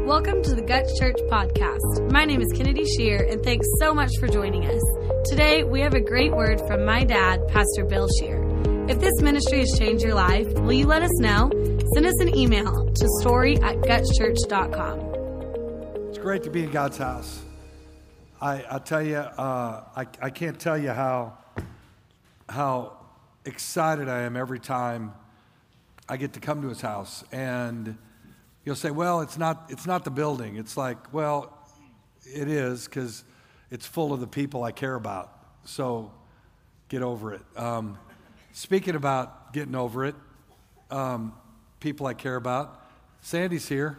Welcome to the Guts Church podcast. My name is Kennedy Shear, and thanks so much for joining us. Today, we have a great word from my dad, Pastor Bill Shear. If this ministry has changed your life, will you let us know? Send us an email to story@gutschurch.com. It's great to be in God's house. I tell you, I can't tell you how excited I am every time I get to come to his house. And you'll say, well, it's not the building. It's like, well, it is, because it's full of the people I care about. So get over it. Speaking about getting over it, people I care about, Sandy's here.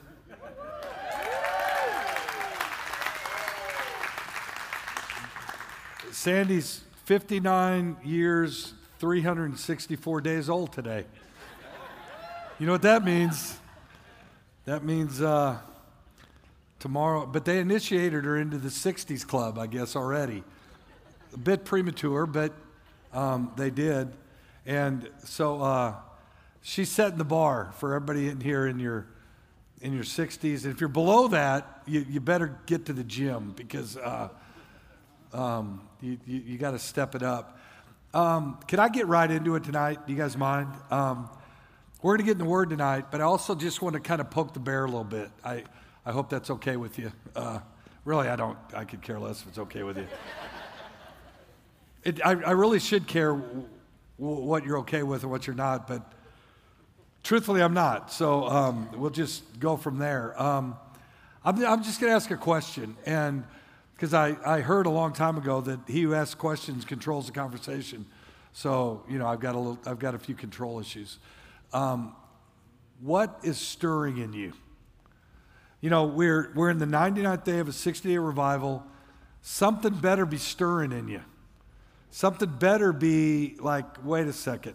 Sandy's 59 years, 364 days old today. You know what that means? That means tomorrow, but they initiated her into the 60s club, I guess, already. A bit premature, but they did. And so she's setting the bar for everybody in here in your 60s. And if you're below that, you better get to the gym, because you got to step it up. Can I get right into it tonight? Do you guys mind? We're going to get in the Word tonight, but I also just want to kind of poke the bear a little bit. I hope that's okay with you. Really, I could care less if it's okay with you. I really should care what you're okay with or what you're not, but truthfully, I'm not. So we'll just go from there. I'm just going to ask a question, and because I heard a long time ago that he who asks questions controls the conversation. So I've got a few control issues. What is stirring in you? We're in the 99th day of a 60-day revival. Something better be stirring in you. Something better be like, wait a second,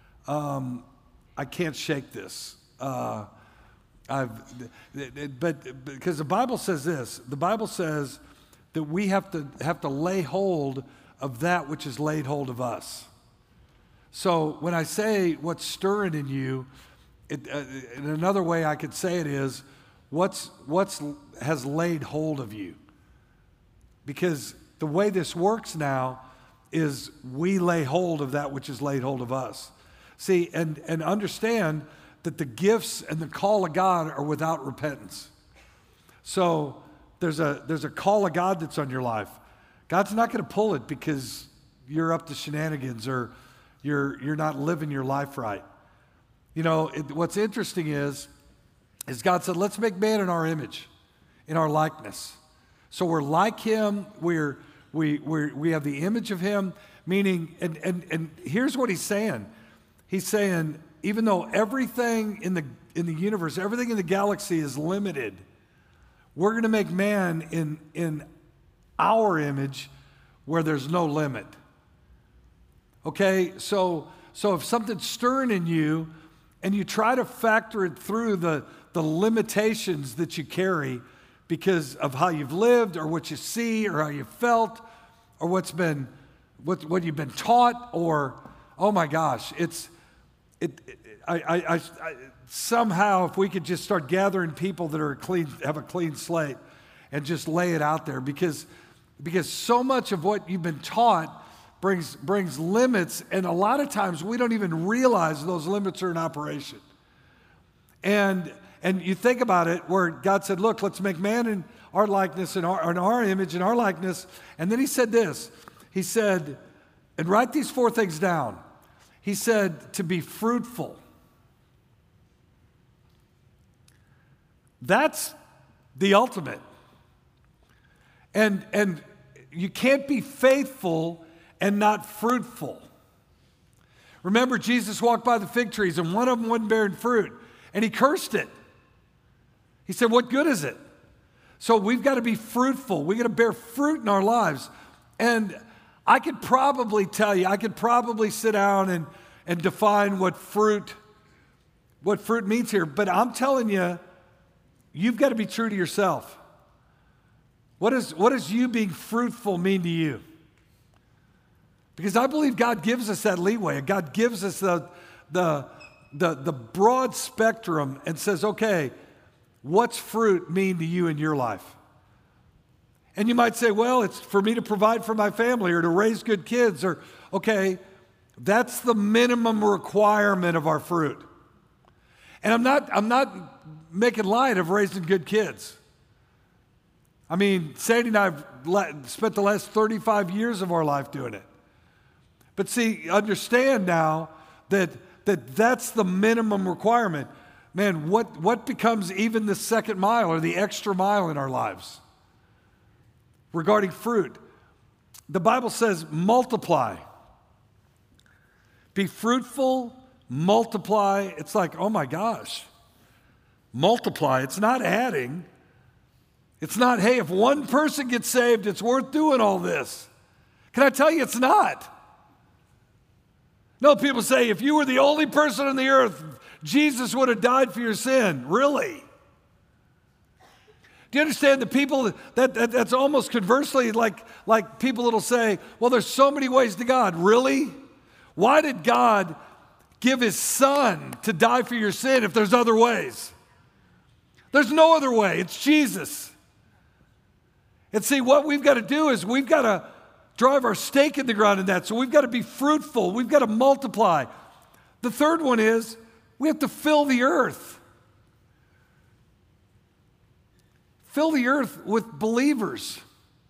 I can't shake this. But because the Bible says this, the Bible says that we have to lay hold of that which is laid hold of us. So when I say what's stirring in you, in another way I could say it is, what's has laid hold of you? Because the way this works now is we lay hold of that which is laid hold of us. See, and understand that the gifts and the call of God are without repentance. So there's a call of God that's on your life. God's not going to pull it because you're up to shenanigans or you're not living your life right. What's interesting is God said, let's make man in our image, in our likeness. So we're like him, we have the image of him, meaning, and here's what he's saying. He's saying, even though everything in the universe, everything in the galaxy is limited, we're going to make man in our image where there's no limit. Okay, so if something's stirring in you and you try to factor it through the limitations that you carry because of how you've lived or what you see or how you felt or what you've been taught, or, oh my gosh, somehow if we could just start gathering people that are have a clean slate and just lay it out there, because so much of what you've been taught brings limits, and a lot of times we don't even realize those limits are in operation. And you think about it, where God said, look, let's make man in our likeness, in our image, in our likeness. And then he said this. He said, and write these 4 things down. He said, to be fruitful. That's the ultimate. And you can't be faithful and not fruitful. Remember, Jesus walked by the fig trees and one of them wasn't bearing fruit, and he cursed it. He said, what good is it? So we've got to be fruitful. We've got to bear fruit in our lives. And I could probably tell you, I could probably sit down and define what fruit means here, but I'm telling you, you've got to be true to yourself. What does you being fruitful mean to you? Because I believe God gives us that leeway. God gives us the broad spectrum and says, okay, What's fruit mean to you in your life? And you might say, well, it's for me to provide for my family or to raise good kids or, okay, that's the minimum requirement of our fruit. And I'm not making light of raising good kids. I mean, Sadie and I have spent the last 35 years of our life doing it. But see, understand now that that's the minimum requirement. Man, what becomes even the second mile or the extra mile in our lives regarding fruit? The Bible says multiply. Be fruitful, multiply. It's like, oh my gosh, multiply. It's not adding. It's not, hey, if one person gets saved, it's worth doing all this. Can I tell you it's not? No, people say, if you were the only person on the earth, Jesus would have died for your sin. Really? Do you understand the people that's almost conversely like people that'll say, well, there's so many ways to God. Really? Why did God give his son to die for your sin if there's other ways? There's no other way. It's Jesus. And see, what we've got to do is we've got to drive our stake in the ground in that. So we've got to be fruitful. We've got to multiply. The third one is we have to fill the earth. Fill the earth with believers.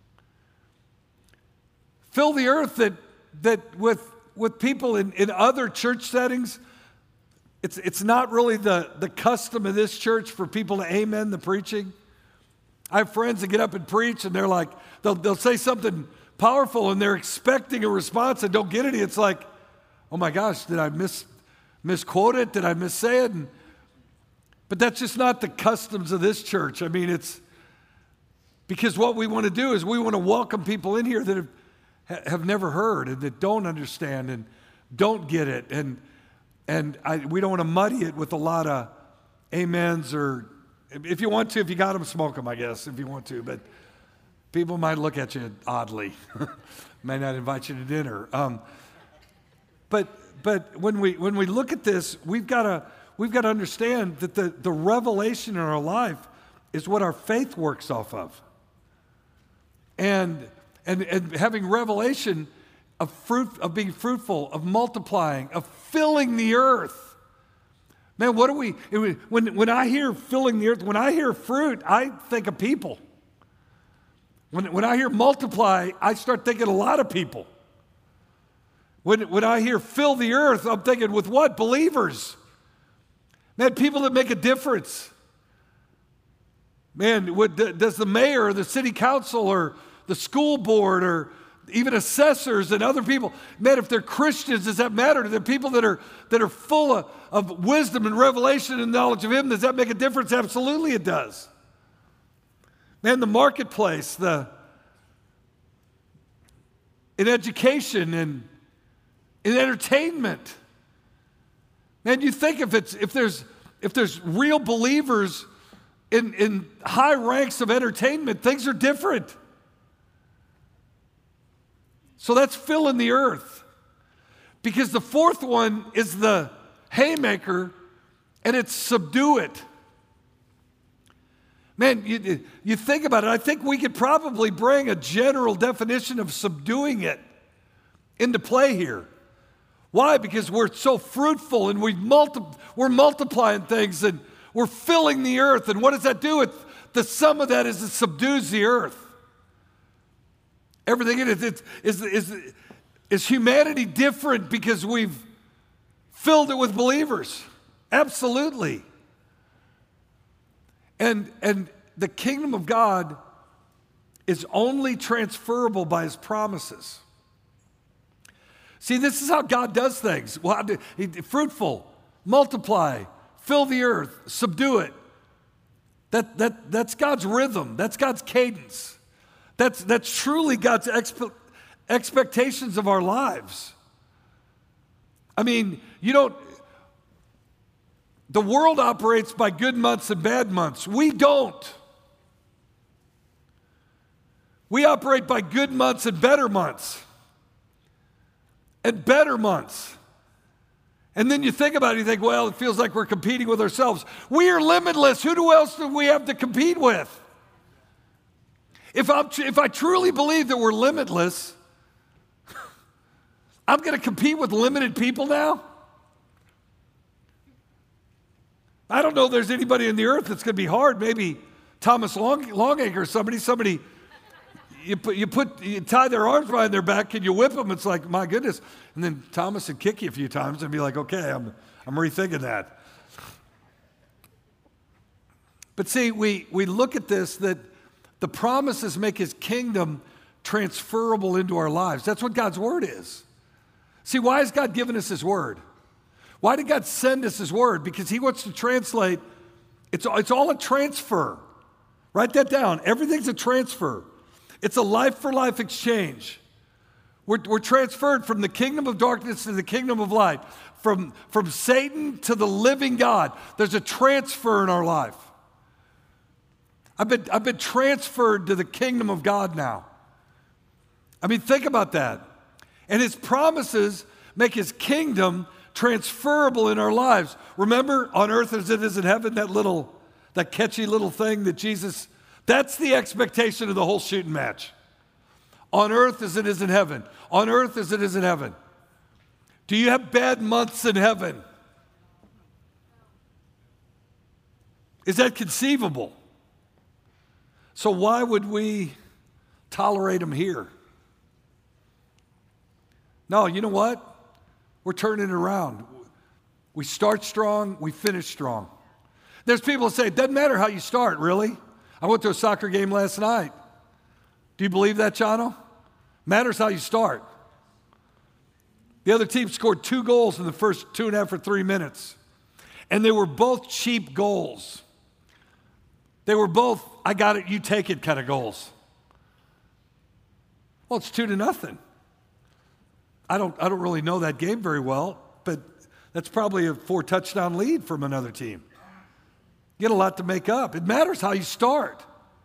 Fill the earth that with people in other church settings. It's not really the custom of this church for people to amen the preaching. I have friends that get up and preach, and they're like, they'll say something powerful, and they're expecting a response and don't get any. It's like, oh my gosh, did I misquote it? Did I missay it? But that's just not the customs of this church. I mean, it's because what we want to do is we want to welcome people in here that have never heard and that don't understand and don't get it. And we don't want to muddy it with a lot of amens or, if you want to, if you got them, smoke them, I guess, if you want to. But people might look at you oddly, may not invite you to dinner. But when we look at this, we've got to understand that the revelation in our life is what our faith works off of. And having revelation of being fruitful, of multiplying, of filling the earth. Man, what do we, when I hear filling the earth, when I hear fruit, I think of people. When I hear multiply, I start thinking a lot of people. When I hear fill the earth, I'm thinking with what? Believers. Man, people that make a difference. Man, does the mayor or the city council or the school board or even assessors and other people, man, if they're Christians, does that matter? To the people that are full of wisdom and revelation and knowledge of Him, does that make a difference? Absolutely it does. Man, the marketplace, in education and in entertainment. Man, you think if there's real believers in high ranks of entertainment, things are different. So that's filling the earth. Because the fourth one is the haymaker, and it's subdue it. Man, you think about it. I think we could probably bring a general definition of subduing it into play here. Why? Because we're so fruitful and we're multiplying things and we're filling the earth. And what does that do? The sum of that is it subdues the earth. Everything in it is humanity different because we've filled it with believers? Absolutely. And the kingdom of God is only transferable by His promises. See, this is how God does things. Fruitful, multiply, fill the earth, subdue it. That's God's rhythm. That's God's cadence. That's truly God's expectations of our lives. I mean, the world operates by good months and bad months. We don't. We operate by good months and better months. And better months. And then you think about it, you think, well, it feels like we're competing with ourselves. We are limitless. Who else do we have to compete with? If I truly believe that we're limitless, I'm going to compete with limited people now? I don't know if there's anybody on the earth that's going to be hard. Maybe Thomas Longacre, somebody, you tie their arms behind their back and you whip them. It's like, my goodness. And then Thomas would kick you a few times and be like, okay, I'm rethinking that. But see, we look at this, that the promises make his kingdom transferable into our lives. That's what God's word is. See, why has God given us his word? Why did God send us his word? Because he wants to translate. It's all a transfer. Write that down. Everything's a transfer. It's a life-for-life exchange. We're transferred from the kingdom of darkness to the kingdom of light, from Satan to the living God. There's a transfer in our life. I've been transferred to the kingdom of God now. I mean, think about that. And his promises make his kingdom transferable in our lives. Remember, on earth as it is in heaven, that catchy little thing that Jesus, that's the expectation of the whole shooting match. On earth as it is in heaven. On earth as it is in heaven. Do you have bad months in heaven? Is that conceivable? So why would we tolerate them here? No, you know what? We're turning it around. We start strong, we finish strong. There's people who say, it doesn't matter how you start, really. I went to a soccer game last night. Do you believe that, Chano? Matters how you start. The other team scored 2 goals in the first 2.5 or 3 minutes. And they were both cheap goals. They were both, I got it, you take it kind of goals. Well, it's 2-0. I don't really know that game very well, but that's probably a 4-touchdown lead from another team. You get a lot to make up. It matters how you start.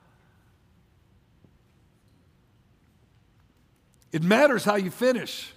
It matters how you finish.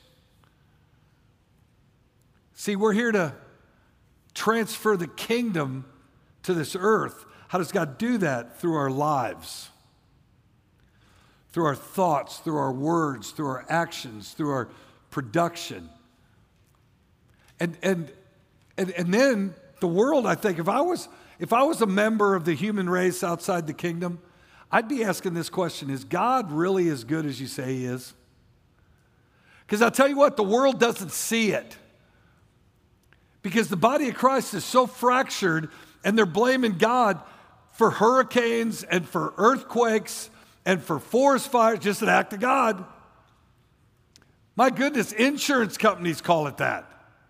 See, we're here to transfer the kingdom to this earth. How does God do that? Through our lives, through our thoughts, through our words, through our actions, through our production. And then the world, I think, if I was a member of the human race outside the kingdom, I'd be asking this question: is God really as good as you say he is? Because I'll tell you what, the world doesn't see it. Because the body of Christ is so fractured, and they're blaming God for hurricanes and for earthquakes and for forest fires, just an act of God. My goodness, insurance companies call it that.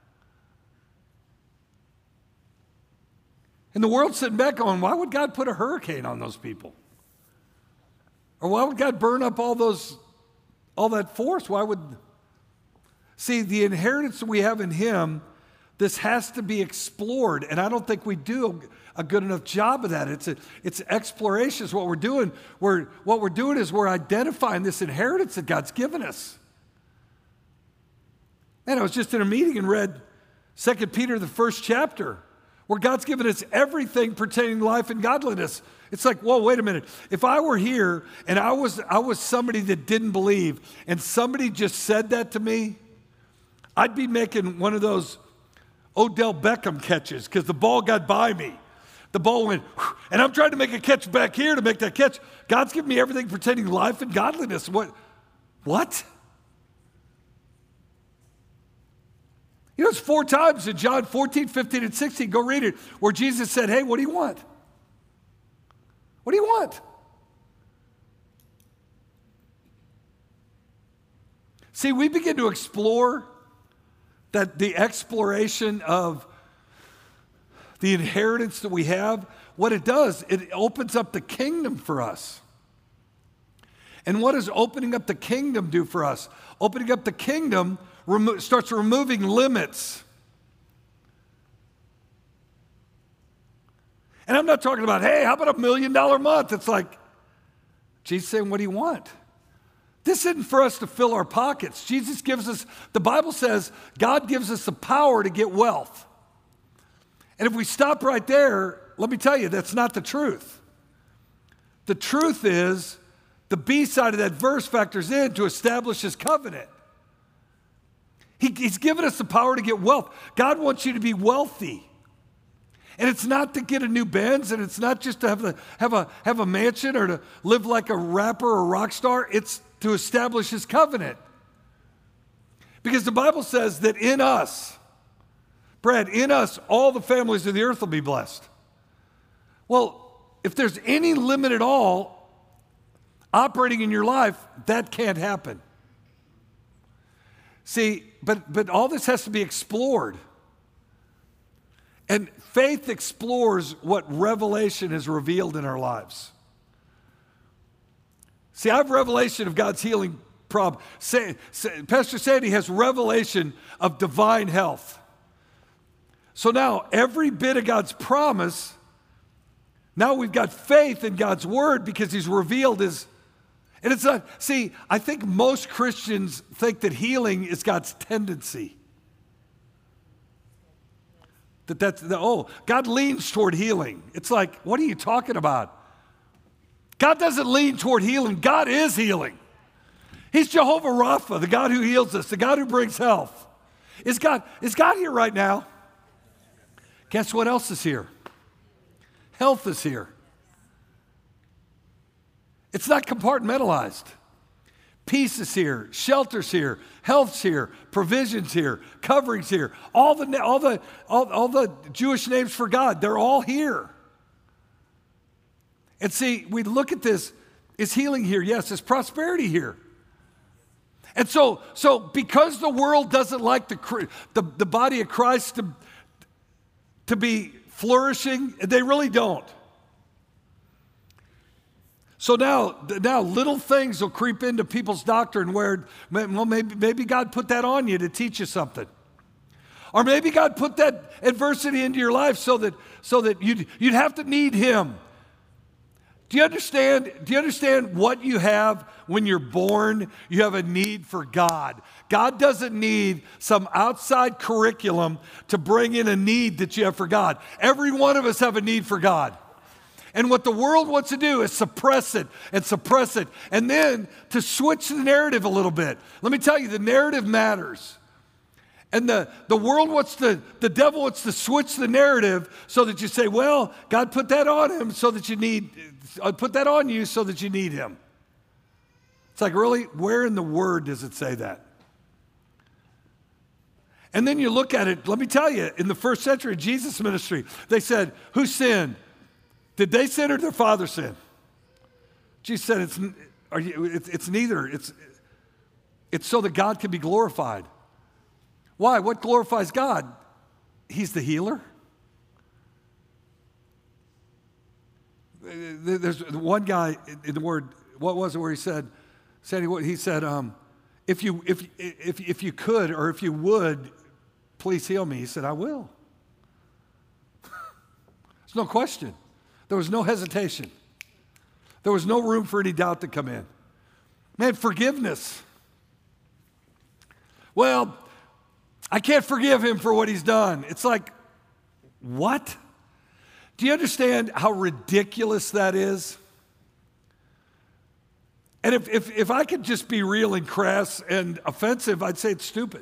And the world's sitting back going, why would God put a hurricane on those people? Or why would God burn up all that forest? See, the inheritance that we have in him, this has to be explored, and I don't think we do a good enough job of that. It's exploration is what we're doing. What we're doing is we're identifying this inheritance that God's given us. And I was just in a meeting and read 2 Peter, the 1st chapter, where God's given us everything pertaining to life and godliness. It's like, whoa, wait a minute. If I were here and I was somebody that didn't believe, and somebody just said that to me, I'd be making one of those Odell Beckham catches because the ball got by me. The ball went, and I'm trying to make a catch back here to make that catch. God's given me everything pertaining to life and godliness. What? You know, it's 4 times in John 14, 15, and 16. Go read it, where Jesus said, hey, what do you want? What do you want? See, we begin to explore that the exploration of the inheritance that we have, what it does, it opens up the kingdom for us. And what does opening up the kingdom do for us? Opening up the kingdom starts removing limits. And I'm not talking about, hey, how about $1 million a month? It's like, Jesus saying, what do you want? This isn't for us to fill our pockets. Jesus gives us, the Bible says, God gives us the power to get wealth. And if we stop right there, let me tell you, that's not the truth. The truth is, the B side of that verse factors in to establish his covenant. He's given us the power to get wealth. God wants you to be wealthy. And it's not to get a new Benz, and it's not just to have a mansion or to live like a rapper or rock star. It's to establish his covenant. Because the Bible says that in us, Brad, in us, all the families of the earth will be blessed. Well, if there's any limit at all operating in your life, that can't happen. See, but all this has to be explored. And faith explores what revelation has revealed in our lives. See, I have revelation of God's healing problem. Pastor Sandy has revelation of divine health. So now, every bit of God's promise, now we've got faith in God's word because he's revealed his. And it's not, see, I think most Christians think that healing is God's tendency. God leans toward healing. It's like, what are you talking about? God doesn't lean toward healing. God is healing. He's Jehovah Rapha, the God who heals us, the God who brings health. Is God here right now? Guess what else is here? Health is here. It's not compartmentalized. Peace is here, shelter's here, health's here, provision's here, covering's here. All the Jewish names for God, they're all here. And see, we look at this, is healing here? Yes. Is prosperity here? And so because the world doesn't like the body of Christ to be flourishing, they really don't. So now little things will creep into people's doctrine where, well, maybe God put that on you to teach you something. Or maybe God put that adversity into your life so that you'd have to need him. Do you understand what you have when you're born? You have a need for God. God doesn't need some outside curriculum to bring in a need that you have for God. Every one of us have a need for God. And what the world wants to do is suppress it, and then to switch the narrative a little bit. Let me tell you, the narrative matters. And the devil wants to switch the narrative so that you say, well, God put that on him so that put that on you so that you need him. It's like, really, where in the word does it say that? And then you look at it, let me tell you, in the first century of Jesus' ministry, they said, who sinned? Did they sin or did their father sin? Jesus said, it's neither. It's so that God can be glorified. Why? What glorifies God? He's the healer. There's one guy in the word, what was it where he said, if you could or if you would, please heal me. He said, I will. There's no question. There was no hesitation. There was no room for any doubt to come in. Man, forgiveness. Well, I can't forgive him for what he's done. It's like, what? Do you understand how ridiculous that is? And if I could just be real and crass and offensive, I'd say it's stupid.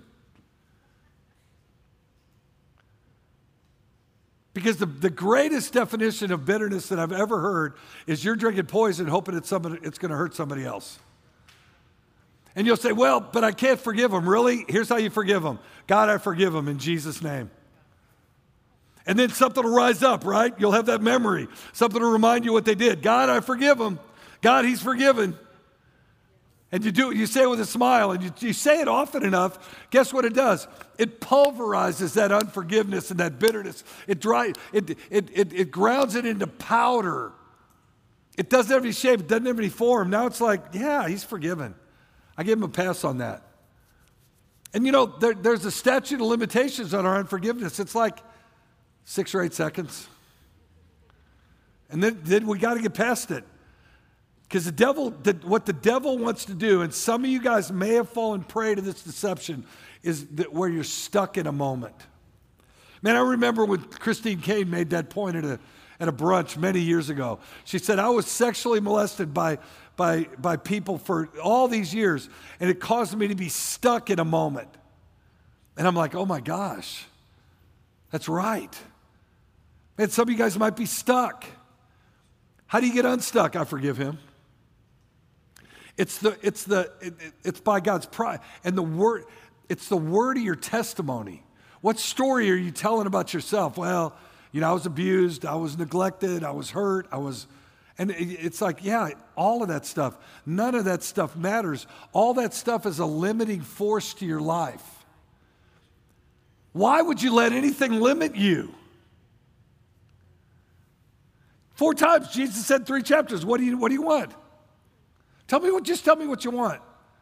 Because the greatest definition of bitterness that I've ever heard is you're drinking poison hoping it's going to hurt somebody else. And you'll say, well, but I can't forgive them. Really? Here's how you forgive them. God, I forgive them in Jesus' name. And then something will rise up, right? You'll have that memory. Something will remind you what they did. God, I forgive them. God, he's forgiven. And you say it with a smile, and you say it often enough, guess what it does? It pulverizes that unforgiveness and that bitterness. It grounds it into powder. It doesn't have any shape. It doesn't have any form. Now it's like, yeah, he's forgiven. I gave him a pass on that. And there's a statute of limitations on our unforgiveness. It's like 6 or 8 seconds. And then we got to get past it. Because what the devil wants to do, and some of you guys may have fallen prey to this deception, is that where you're stuck in a moment. Man, I remember when Christine Kane made that point at a brunch many years ago. She said, I was sexually molested by people for all these years, and it caused me to be stuck in a moment. And I'm like, oh my gosh, that's right. Man, some of you guys might be stuck. How do you get unstuck? I forgive him. It's by God's pride. And it's the word of your testimony. What story are you telling about yourself? Well, I was abused, I was neglected, I was hurt, and it's like, yeah, all of that stuff. None of that stuff matters. All that stuff is a limiting force to your life. Why would you let anything limit you? 4 times Jesus said 3 chapters, what do you want? Just tell me what you want.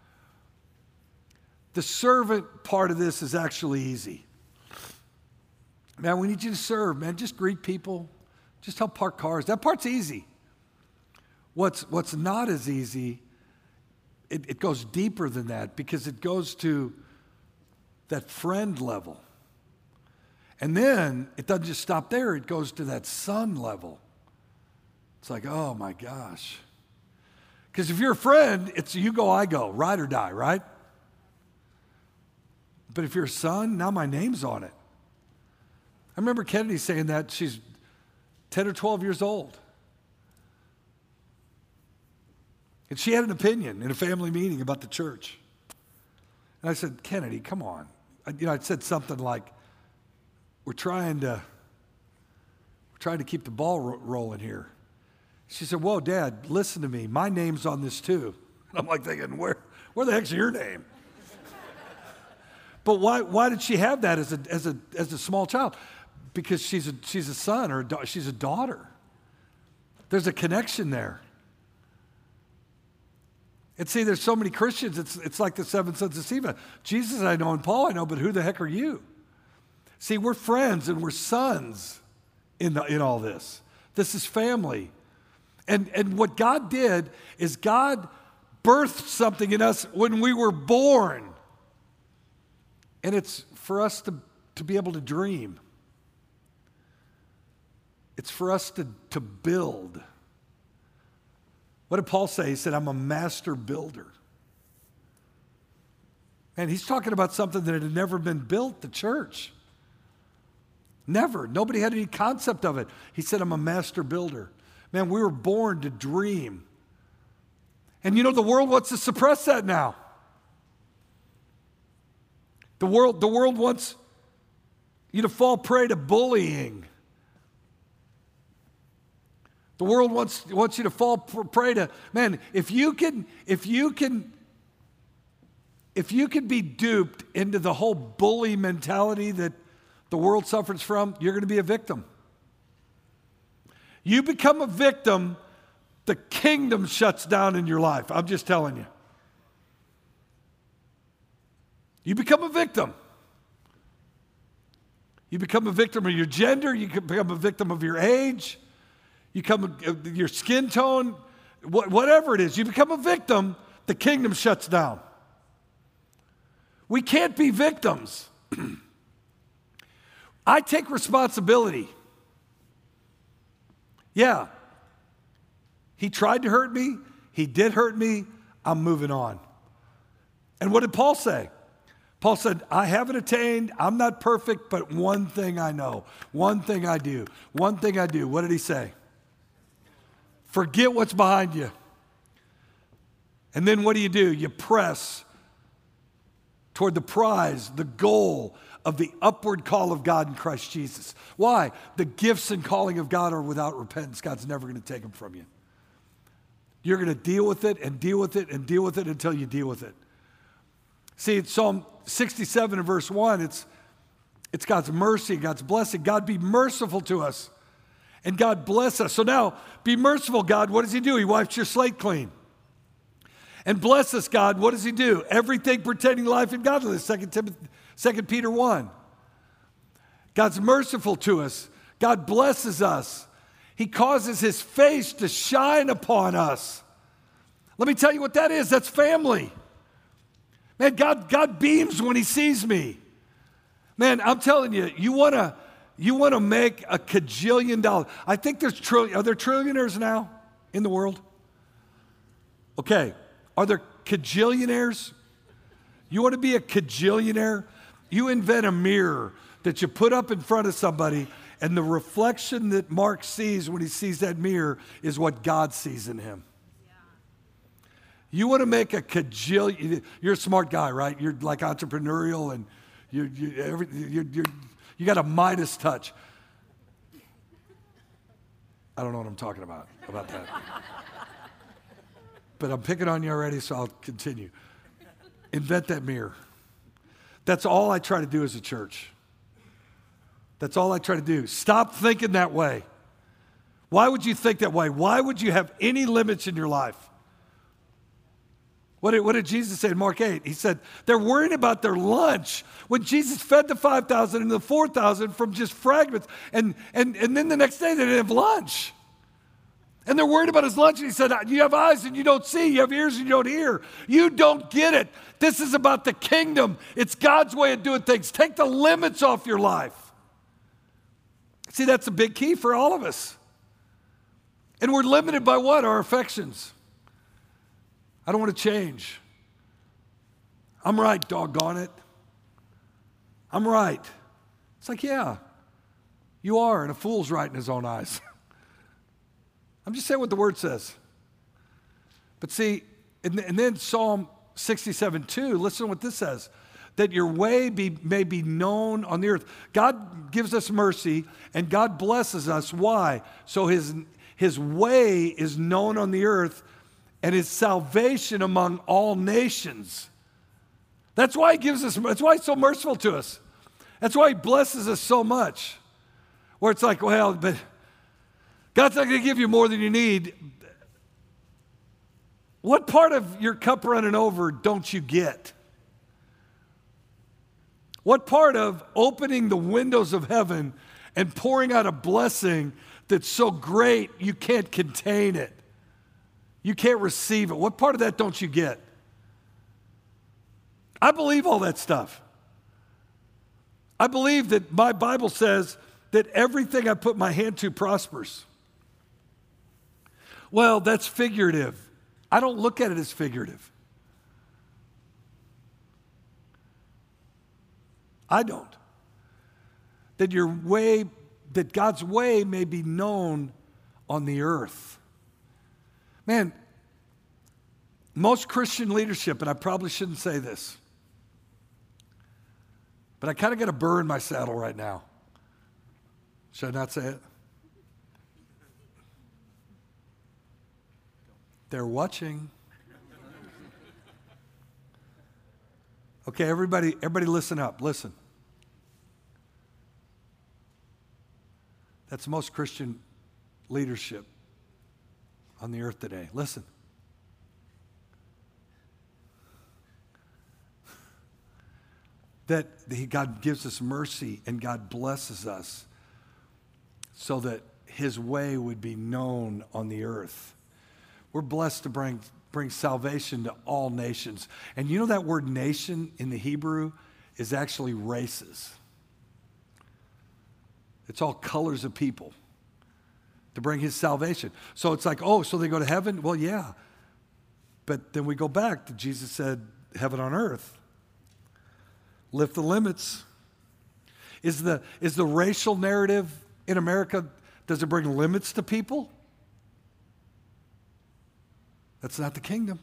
The servant part of this is actually easy. Man, we need you to serve, man. Just greet people. Just help park cars. That part's easy. What's not as easy, it goes deeper than that because it goes to that friend level. And then it doesn't just stop there. It goes to that son level. It's like, oh my gosh. Because if you're a friend, it's you go, I go, ride or die, right? But if you're a son, now my name's on it. I remember Kennedy saying that. She's 10 or 12 years old. And she had an opinion in a family meeting about the church. And I said, Kennedy, come on. I said something like, we're trying to keep the ball rolling here. She said, whoa, Dad, listen to me. My name's on this too. And I'm like thinking, where the heck's your name? But why did she have that as a small child? Because she's a son or she's a daughter. There's a connection there. And see, there's so many Christians, it's like the 7 sons of Sceva. Jesus I know and Paul I know, but who the heck are you? See, we're friends and we're sons in all this. This is family. And what God did is God birthed something in us when we were born. And it's for us to be able to dream. It's for us to build. What did Paul say? He said, I'm a master builder. And he's talking about something that had never been built, the church. Never. Nobody had any concept of it. He said, I'm a master builder. Man, we were born to dream. And the world wants to suppress that now. The world wants you to fall prey to bullying. The world wants you to fall prey to, man, if you can be duped into the whole bully mentality that the world suffers from, you're going to be a victim. You become a victim, the kingdom shuts down in your life. I'm just telling you. You become a victim. You become a victim of your gender. You can become a victim of your age. You become your skin tone. Whatever it is, you become a victim, the kingdom shuts down. We can't be victims. I take responsibility. Yeah. He tried to hurt me. He did hurt me. I'm moving on. And what did Paul say? Paul said, I haven't attained. I'm not perfect, but one thing I know. One thing I do. One thing I do. What did he say? Forget what's behind you. And then what do? You press toward the prize, the goal of the upward call of God in Christ Jesus. Why? The gifts and calling of God are without repentance. God's never going to take them from you. You're going to deal with it and deal with it and deal with it until you deal with it. See, it's Psalm 67 and verse 1, it's God's mercy, God's blessing. God, be merciful to us. And God bless us. So now, be merciful, God. What does he do? He wipes your slate clean. And bless us, God. What does he do? Everything pertaining to life and godliness. 2 Peter 1. God's merciful to us. God blesses us. He causes his face to shine upon us Let me tell you what that is. That's family. Man, God beams when he sees me. Man, I'm telling you, you want to make a cajillion dollars. I think are there trillionaires now in the world? Okay, are there cajillionaires? You want to be a cajillionaire? You invent a mirror that you put up in front of somebody, and the reflection that Mark sees when he sees that mirror is what God sees in him. You want to make a cajillion. You're a smart guy, right? You're like entrepreneurial, and you got a Midas touch. I don't know what I'm talking about that. But I'm picking on you already, so I'll continue. Invent that mirror. That's all I try to do as a church. That's all I try to do. Stop thinking that way. Why would you think that way? Why would you have any limits in your life? What did Jesus say in Mark 8? He said, they're worrying about their lunch. When Jesus fed the 5,000 and the 4,000 from just fragments, and then the next day they didn't have lunch. And they're worried about his lunch. And he said, you have eyes and you don't see. You have ears and you don't hear. You don't get it. This is about the kingdom. It's God's way of doing things. Take the limits off your life. See, that's a big key for all of us. And we're limited by what? Our affections. I don't want to change. I'm right, doggone it. I'm right. It's like, yeah, you are, and a fool's right in his own eyes. I'm just saying what the word says. But see, and then Psalm 67:2, listen to what this says. That your way may be known on the earth. God gives us mercy, and God blesses us. Why? So his way is known on the earth, and his salvation among all nations. That's why he gives us, that's why he's so merciful to us. That's why he blesses us so much. Where it's like, well, but God's not going to give you more than you need. What part of your cup running over don't you get? What part of opening the windows of heaven and pouring out a blessing that's so great you can't contain it? You can't receive it. What part of that don't you get? I believe all that stuff. I believe that my Bible says that everything I put my hand to prospers. Well, that's figurative. I don't look at it as figurative. I don't. That God's way may be known on the earth. Man, most Christian leadership, and I probably shouldn't say this, but I kind of got a burr in my saddle right now. Should I not say it? They're watching. Okay, everybody listen up. Listen. That's most Christian leadership on the earth today. Listen. That God gives us mercy and God blesses us so that his way would be known on the earth. We're blessed to bring salvation to all nations. And you know that word nation in the Hebrew is actually races. It's all colors of people to bring his salvation. So it's like, oh, so they go to heaven? Well, yeah. But then we go back to Jesus said, heaven on earth. Lift the limits. Is the racial narrative in America, does it bring limits to people? That's not the kingdom.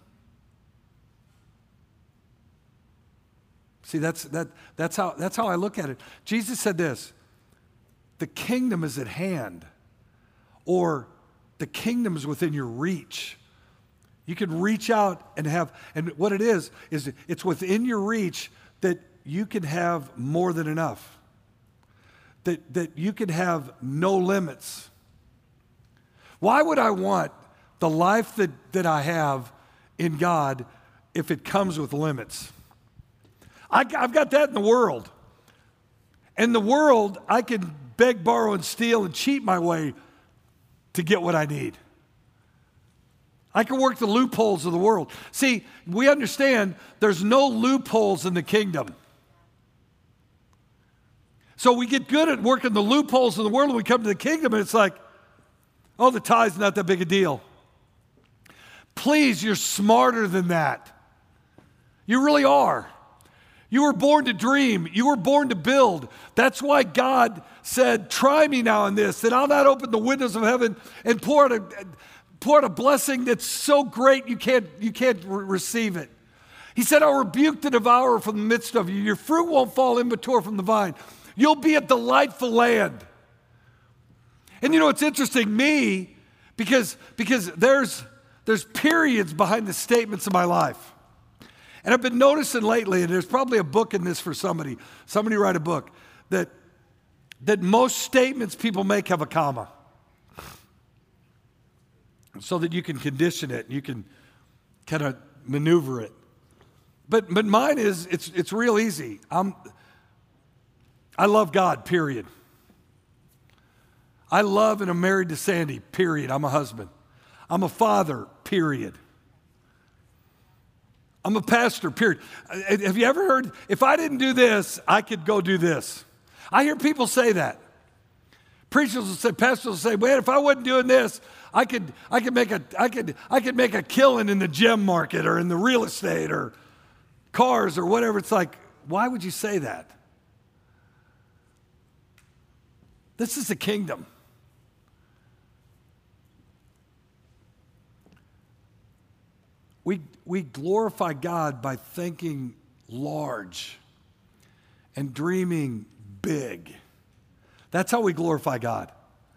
See, that's how I look at it. Jesus said this, the kingdom is at hand, or the kingdom is within your reach. You can reach out and have, and what it is it's within your reach that you can have more than enough. That you can have no limits. Why would I want the life that I have in God if it comes with limits? I've got that in the world. In the world, I can beg, borrow, and steal and cheat my way to get what I need. I can work the loopholes of the world. See, we understand there's no loopholes in the kingdom. So we get good at working the loopholes of the world, and we come to the kingdom, and it's like, oh, the tithe's not that big a deal. Please, you're smarter than that. You really are. You were born to dream. You were born to build. That's why God said, try me now in this, and I'll not open the windows of heaven and pour out a blessing that's so great you can't receive it. He said, I'll rebuke the devourer from the midst of you. Your fruit won't fall immature from the vine. You'll be a delightful land. And you know, it's interesting, because there's periods behind the statements of my life. And I've been noticing lately, and there's probably a book in this for somebody write a book, that most statements people make have a comma. So that you can condition it, you can kind of maneuver it. But mine is, it's real easy. I love God, period. I love and am married to Sandy, period. I'm a husband. I'm a father, period. I'm a pastor, period. Have you ever heard, if I didn't do this, I could go do this? I hear people say that. Preachers will say, pastors will say, well, if I wasn't doing this, I could make a killing in the gem market or in the real estate or cars or whatever. It's like, why would you say that? This is the kingdom. We glorify God by thinking large and dreaming big. That's how we glorify God.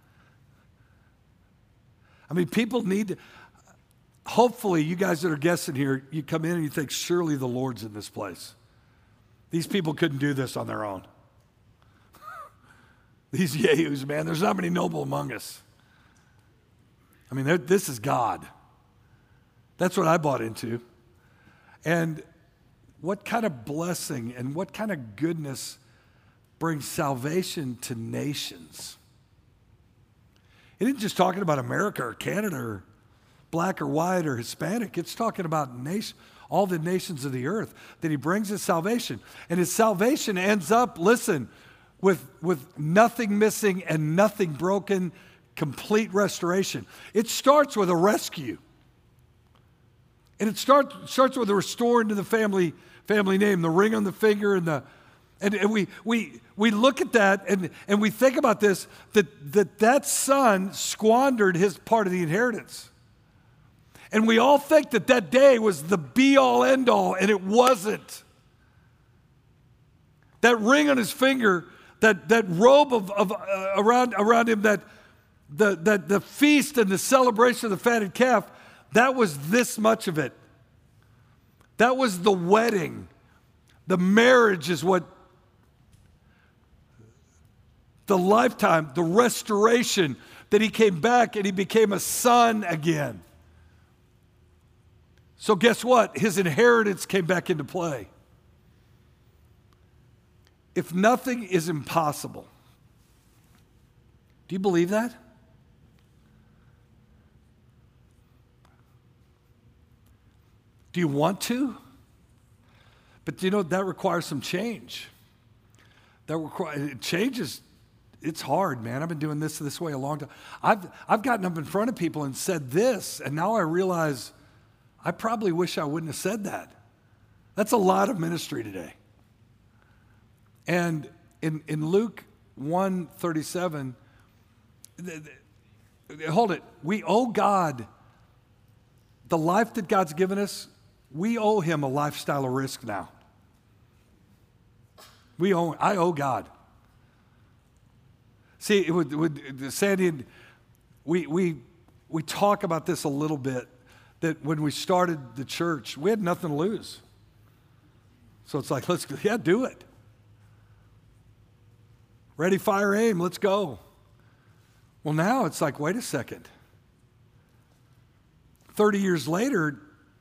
I mean, people need to, hopefully you guys that are guests in here, you come in and you think, surely the Lord's in this place. These people couldn't do this on their own. These yahoos, man, there's not many noble among us. I mean, this is God. That's what I bought into. And what kind of blessing and what kind of goodness brings salvation to nations? It isn't just talking about America or Canada or black or white or Hispanic. It's talking about all the nations of the earth, that he brings his salvation. And his salvation ends up, listen, with nothing missing and nothing broken, complete restoration. It starts with a rescue. And it starts with a restoring to the family name, the ring on the finger, and we look at that and we think about this, that son squandered his part of the inheritance. And we all think that day was the be-all, end-all, and it wasn't. That ring on his finger, that robe around him, that the feast and the celebration of the fatted calf, that was this much of it. That was the wedding. The marriage is what the lifetime, the restoration, that he came back and he became a son again. So guess what? His inheritance came back into play. If nothing is impossible, do you believe that? Do you want to? But you know, that requires some change. It's hard, man. I've been doing this way a long time. I've gotten up in front of people and said this, and now I realize I probably wish I wouldn't have said that. That's a lot of ministry today. And in Luke 1:37, hold it, we owe God the life that God's given us. We owe him a lifestyle of risk now. I owe God. See, with Sandy and we talk about this a little bit, that when we started the church, we had nothing to lose. So it's like, do it. Ready, fire, aim, let's go. Well, now it's like, wait a second. 30 years later,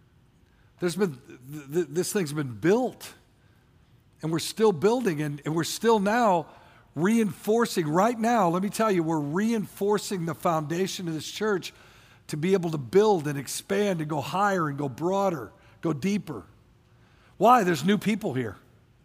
this thing's been built, and we're still building, and we're still now reinforcing. Right now, let me tell you, we're reinforcing the foundation of this church to be able to build and expand and go higher and go broader, go deeper. Why? There's new people here.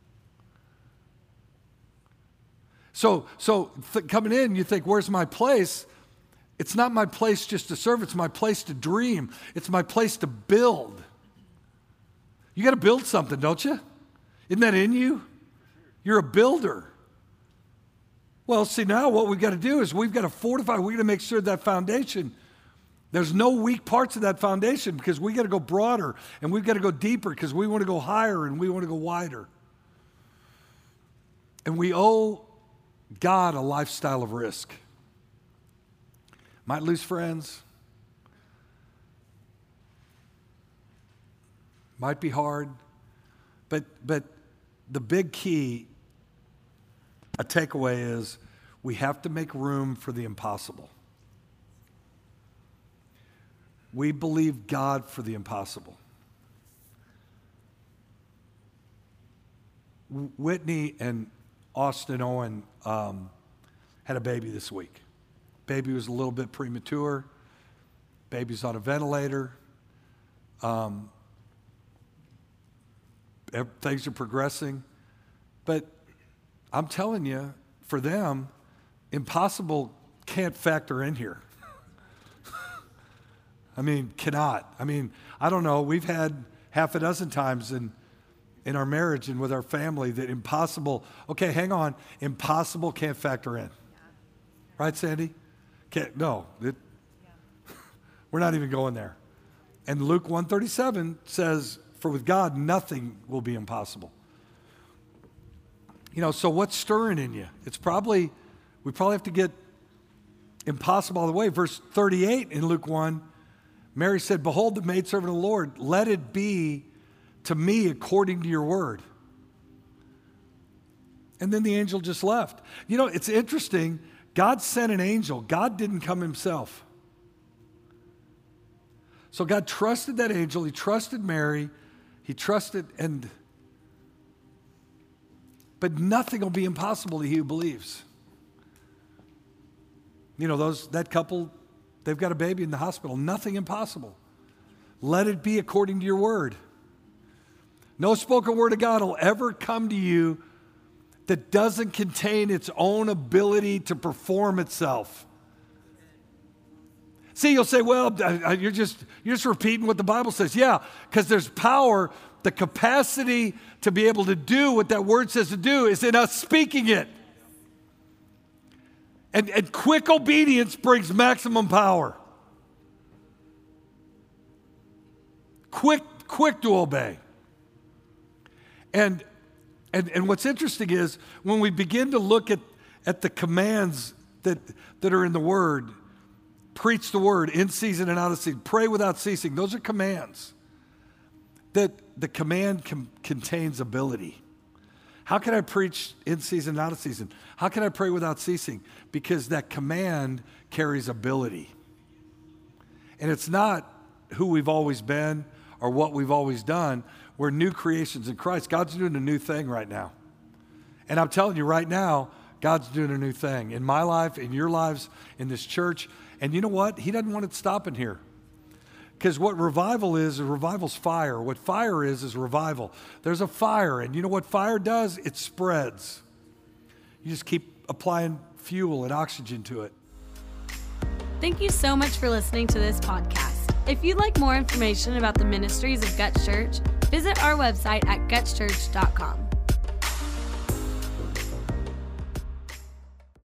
So coming in, you think, where's my place? It's not my place just to serve. It's my place to dream. It's my place to build. You got to build something, don't you? Isn't that in you? You're a builder. Well, see, now what we've got to do is we've got to fortify. We've got to make sure that foundation, there's no weak parts of that foundation, because we got to go broader and we've got to go deeper, because we want to go higher and we want to go wider. And we owe God a lifestyle of risk. Might lose friends. Might be hard. But the big key, a takeaway, is we have to make room for the impossible. We believe God for the impossible. Whitney and Austin Owen had a baby this week. Baby was a little bit premature. Baby's on a ventilator. Things are progressing. But I'm telling you, for them, impossible can't factor in here. I mean, cannot. I mean, I don't know. We've had half a dozen times in our marriage and with our family that impossible, okay, hang on, impossible can't factor in. Right, Sandy? No, we're not even going there. And Luke 1:37 says, for with God, nothing will be impossible. You know, so what's stirring in you? We probably have to get impossible out of the way. Verse 38 in Luke 1, Mary said, behold, the maidservant of the Lord, let it be to me according to your word. And then the angel just left. You know, it's interesting. God sent an angel. God didn't come himself. So God trusted that angel. He trusted Mary. He trusted, but nothing will be impossible to he who believes. You know, that couple, they've got a baby in the hospital. Nothing impossible. Let it be according to your word. No spoken word of God will ever come to you that doesn't contain its own ability to perform itself. See, you'll say, well, you're just repeating what the Bible says. Yeah, because there's power. The capacity to be able to do what that word says to do is in us speaking it. And quick obedience brings maximum power. Quick to obey. And what's interesting is when we begin to look at the commands that are in the Word, preach the Word in season and out of season, pray without ceasing, those are commands. That the command contains ability. How can I preach in season and out of season? How can I pray without ceasing? Because that command carries ability. And it's not who we've always been or what we've always done. We're new creations in Christ. God's doing a new thing right now. And I'm telling you right now, God's doing a new thing in my life, in your lives, in this church. And you know what? He doesn't want it stopping here. Because what revival is revival's fire. What fire is revival. There's a fire, and you know what fire does? It spreads. You just keep applying fuel and oxygen to it. Thank you so much for listening to this podcast. If you'd like more information about the ministries of Guts Church, visit our website at gutschurch.com.